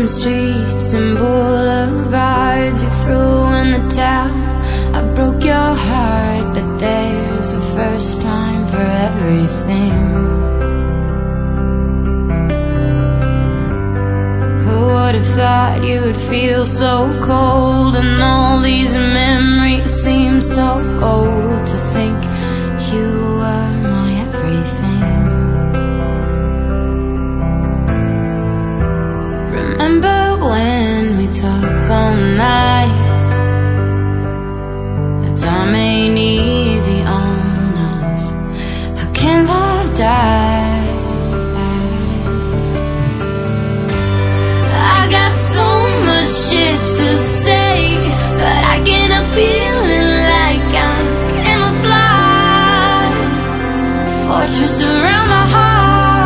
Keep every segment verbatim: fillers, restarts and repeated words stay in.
on streets and boulevards you threw in the town. I broke your heart, but there's a first time for everything. Who would have thought you would feel so cold, and all these memories seem so old. To think you were my everything. Remember when we talk all night? The time ain't easy on us. How can love die? I got so much shit to say, but I get a feeling like I'm camouflage. Fortress around my heart.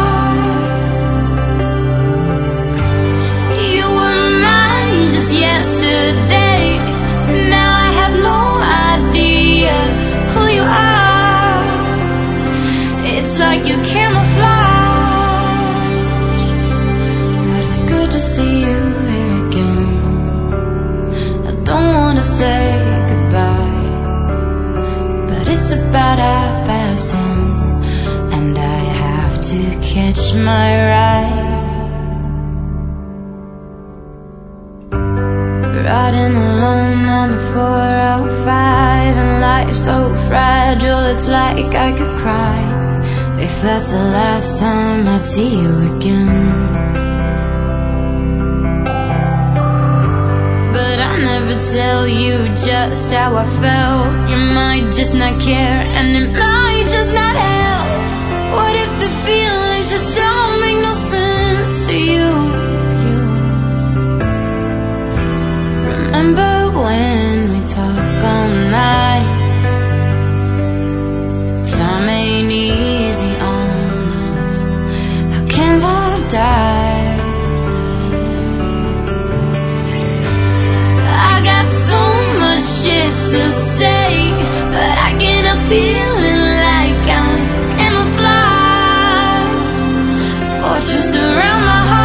Yesterday, now I have no idea who you are. It's like you camouflage, but it's good to see you here again. I don't wanna say goodbye, but it's about half past ten, and I have to catch my ride. Riding alone on the four oh five, and life's so fragile, it's like I could cry if that's the last time I'd see you again. But I never tell you just how I felt. You might just not care, and it might just not help. What if the feelings just don't make no sense to you? Remember when we talk all night? Time ain't easy on us. How can love die? I got so much shit to say, but I get a feeling like I'm camouflage. Fortress around my heart.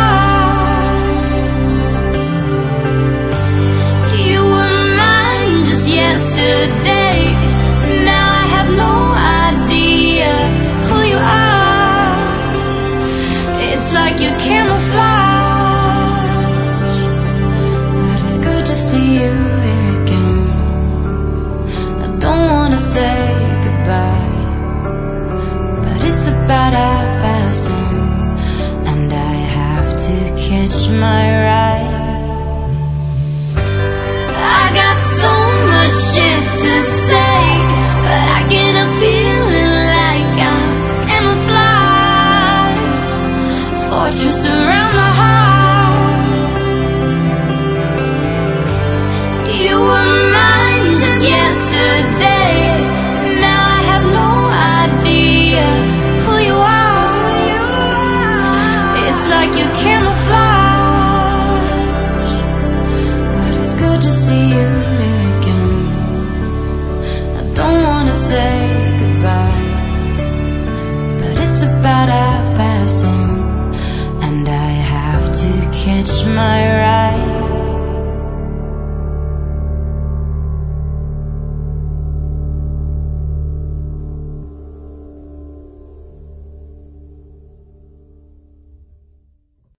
Yesterday, now I have no idea who you are. It's like you camouflage, but it's good to see you here again. I don't wanna say goodbye, but it's about half past ten, and I have to catch my ride. Shit to say, but I get a feeling like I'm camouflage. Fortress around my heart. You were mine just yesterday, now I have no idea who you are. It's like you camouflage, but it's good to see you here. Don't wanna say goodbye, but it's about half past ten, and I have to catch my ride.